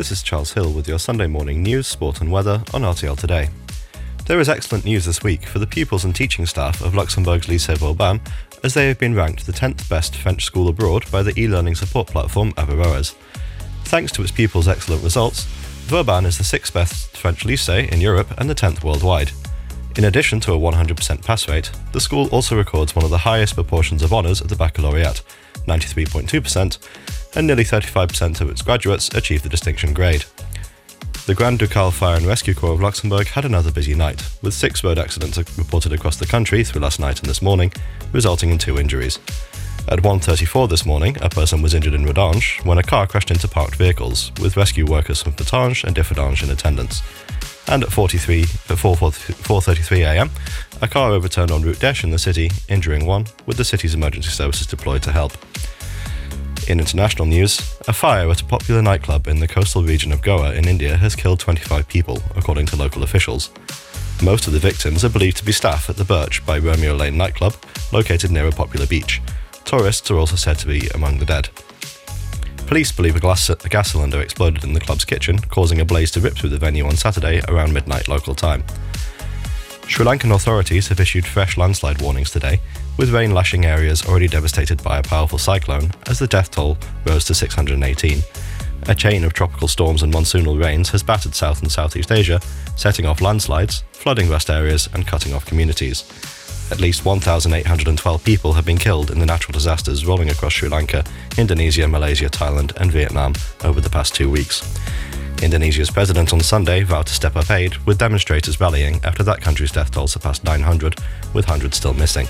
This is Charles Hill with your Sunday morning news, sport and weather on RTL Today. There is excellent news this week for the pupils and teaching staff of Luxembourg's Lycée Vauban, as they have been ranked the 10th best French school abroad by the e-learning support platform Averroes. Thanks to its pupils' excellent results, Vauban is the 6th best French lycée in Europe and the 10th worldwide. In addition to a 100% pass rate, the school also records one of the highest proportions of honours at the baccalaureate, 93.2%, and nearly 35% of its graduates achieve the distinction grade. The Grand Ducal Fire and Rescue Corps of Luxembourg had another busy night, with 6 road accidents reported across the country through last night and this morning, resulting in 2 injuries. At 1:34 this morning, a person was injured in Rodange when a car crashed into parked vehicles, with rescue workers from Potange and Differdange in attendance. And at 4:33 am, a car overturned on Route Desch in the city, injuring 1, with the city's emergency services deployed to help. In international news, a fire at a popular nightclub in the coastal region of Goa in India has killed 25 people, according to local officials. Most of the victims are believed to be staff at the Birch by Romeo Lane nightclub, located near a popular beach. Tourists are also said to be among the dead. Police believe a gas cylinder exploded in the club's kitchen, causing a blaze to rip through the venue on Saturday around midnight local time. Sri Lankan authorities have issued fresh landslide warnings today, with rain lashing areas already devastated by a powerful cyclone, as the death toll rose to 618. A chain of tropical storms and monsoonal rains has battered South and Southeast Asia, setting off landslides, flooding vast areas and cutting off communities. At least 1,812 people have been killed in the natural disasters rolling across Sri Lanka, Indonesia, Malaysia, Thailand and Vietnam over the past 2 weeks. Indonesia's president on Sunday vowed to step up aid, with demonstrators rallying after that country's death toll surpassed 900, with hundreds still missing.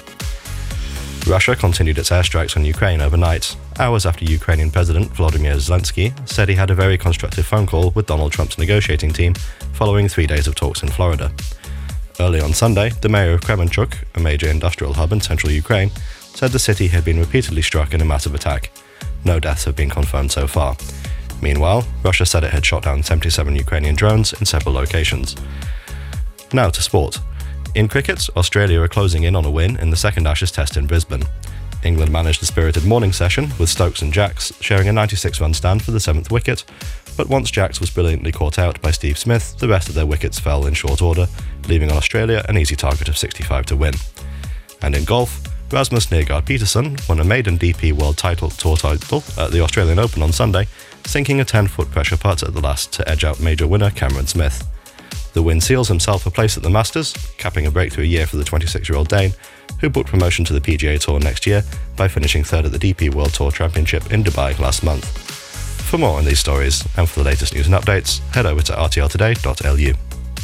Russia continued its airstrikes on Ukraine overnight, hours after Ukrainian President Volodymyr Zelensky said he had a very constructive phone call with Donald Trump's negotiating team following 3 days of talks in Florida. Early on Sunday, the mayor of Kremenchuk, a major industrial hub in central Ukraine, said the city had been repeatedly struck in a massive attack. No deaths have been confirmed so far. Meanwhile, Russia said it had shot down 77 Ukrainian drones in several locations. Now to sport. In cricket, Australia are closing in on a win in the second Ashes Test in Brisbane. England managed a spirited morning session, with Stokes and Jacks sharing a 96-run stand for the 7th wicket, but once Jacks was brilliantly caught out by Steve Smith, the rest of their wickets fell in short order, leaving Australia an easy target of 65 to win. And in golf, Rasmus Nergaard Peterson won a maiden DP World Tour title at the Australian Open on Sunday, sinking a 10-foot pressure putt at the last to edge out major winner Cameron Smith. The win seals himself a place at the Masters, capping a breakthrough year for the 26-year-old Dane, who booked promotion to the PGA Tour next year by finishing 3rd at the DP World Tour Championship in Dubai last month. For more on these stories and for the latest news and updates, head over to rtltoday.lu.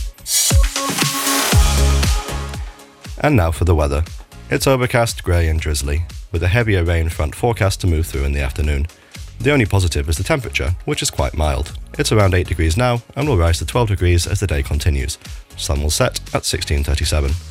And now for the weather. It's overcast, grey and drizzly, with a heavier rain front forecast to move through in the afternoon. The only positive is the temperature, which is quite mild. It's around 8 degrees now and will rise to 12 degrees as the day continues. Sun will set at 16:37.